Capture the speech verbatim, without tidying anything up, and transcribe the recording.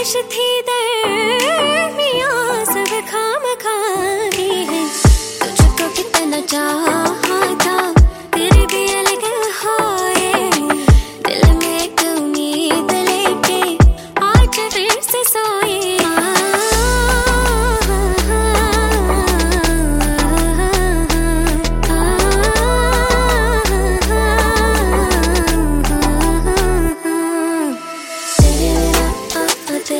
थी दरमियां सब खामखाई है, तुझको कितना चाहा था तेरे भी अलग होए, दिल में एक उम्मीद लेके आज फिर से सो